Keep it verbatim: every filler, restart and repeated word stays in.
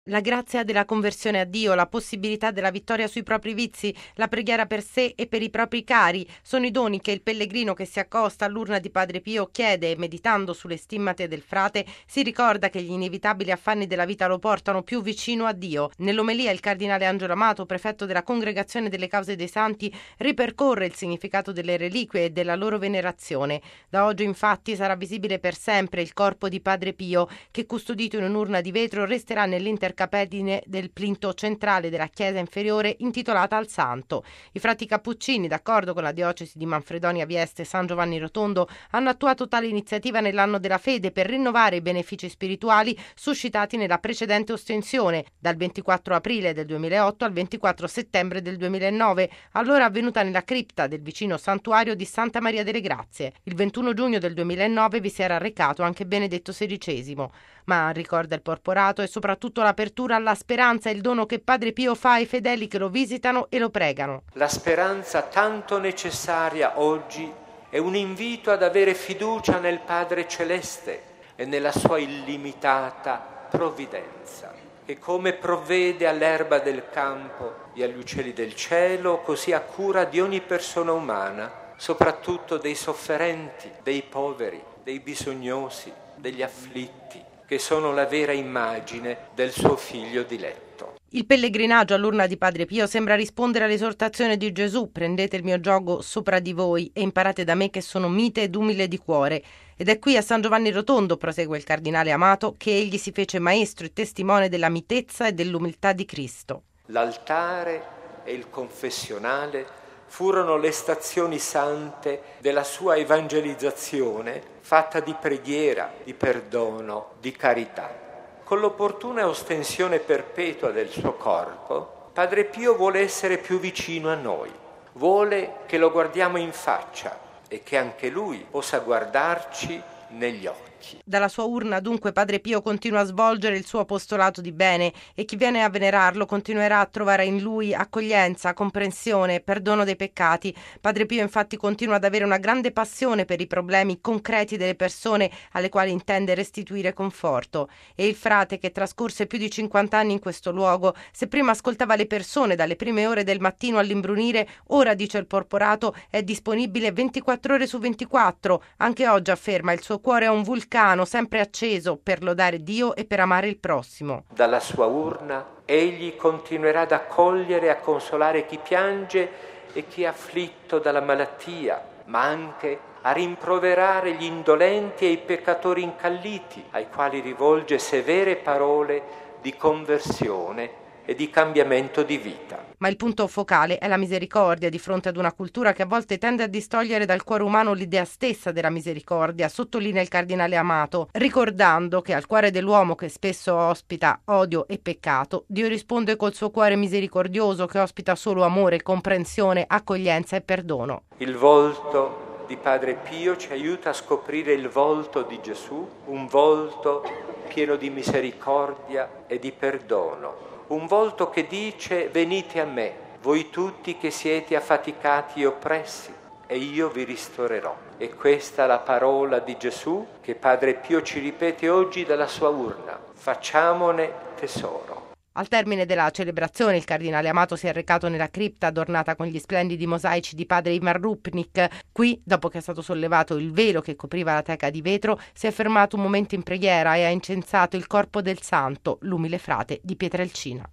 La grazia della conversione a Dio, la possibilità della vittoria sui propri vizi, la preghiera per sé e per i propri cari sono i doni che il pellegrino che si accosta all'urna di Padre Pio chiede e, meditando sulle stimmate del frate, si ricorda che gli inevitabili affanni della vita lo portano più vicino a Dio. Nell'omelia il cardinale Angelo Amato, prefetto della Congregazione delle Cause dei Santi, ripercorre il significato delle reliquie e della loro venerazione. Da oggi infatti sarà visibile per sempre il corpo di Padre Pio che, custodito in un'urna di vetro, resterà nell'intercapedine del plinto centrale della chiesa inferiore intitolata al santo. I frati cappuccini, d'accordo con la diocesi di Manfredonia Vieste e San Giovanni Rotondo, hanno attuato tale iniziativa nell'anno della fede per rinnovare i benefici spirituali suscitati nella precedente ostensione, dal ventiquattro aprile del duemilaotto al ventiquattro settembre del duemilanove, allora avvenuta nella cripta del vicino santuario di Santa Maria delle Grazie. Il ventuno giugno del duemilanove vi si era recato anche Benedetto sedicesimo. Ma, ricorda il porporato, è soprattutto l'apertura alla speranza e il dono che Padre Pio fa ai fedeli che lo visitano e lo pregano. La speranza tanto necessaria oggi è un invito ad avere fiducia nel Padre Celeste e nella sua illimitata provvidenza, che come provvede all'erba del campo e agli uccelli del cielo, così ha cura di ogni persona umana, soprattutto dei sofferenti, dei poveri, dei bisognosi, degli afflitti, che sono la vera immagine del suo figlio diletto. Il pellegrinaggio all'urna di Padre Pio sembra rispondere all'esortazione di Gesù: prendete il mio giogo sopra di voi e imparate da me che sono mite ed umile di cuore. Ed è qui a San Giovanni Rotondo, prosegue il cardinale Amato, che egli si fece maestro e testimone della mitezza e dell'umiltà di Cristo. L'altare e il confessionale furono le stazioni sante della sua evangelizzazione, fatta di preghiera, di perdono, di carità. Con l'opportuna ostensione perpetua del suo corpo, Padre Pio vuole essere più vicino a noi, vuole che lo guardiamo in faccia e che anche lui possa guardarci negli occhi. Dalla sua urna dunque Padre Pio continua a svolgere il suo apostolato di bene e chi viene a venerarlo continuerà a trovare in lui accoglienza, comprensione, perdono dei peccati. Padre Pio infatti continua ad avere una grande passione per i problemi concreti delle persone alle quali intende restituire conforto. E il frate, che trascorse più di cinquanta anni in questo luogo, se prima ascoltava le persone dalle prime ore del mattino all'imbrunire, ora, dice il porporato, è disponibile ventiquattro ore su ventiquattro. Anche oggi, afferma, il suo cuore è un vulcano sempre acceso per lodare Dio e per amare il prossimo. Dalla sua urna egli continuerà ad accogliere e a consolare chi piange e chi è afflitto dalla malattia, ma anche a rimproverare gli indolenti e i peccatori incalliti, ai quali rivolge severe parole di conversione e di cambiamento di vita. Ma il punto focale è la misericordia di fronte ad una cultura che a volte tende a distogliere dal cuore umano l'idea stessa della misericordia, sottolinea il cardinale Amato, ricordando che al cuore dell'uomo, che spesso ospita odio e peccato, Dio risponde col suo cuore misericordioso che ospita solo amore, comprensione, accoglienza e perdono. Il volto di Padre Pio ci aiuta a scoprire il volto di Gesù, un volto pieno di misericordia e di perdono. Un volto che dice: venite a me, voi tutti che siete affaticati e oppressi, e io vi ristorerò. E questa è la parola di Gesù che Padre Pio ci ripete oggi dalla sua urna. Facciamone tesoro. Al termine della celebrazione il cardinale Amato si è recato nella cripta adornata con gli splendidi mosaici di padre Ivan Rupnik. Qui, dopo che è stato sollevato il velo che copriva la teca di vetro, si è fermato un momento in preghiera e ha incensato il corpo del santo, l'umile frate di Pietrelcina.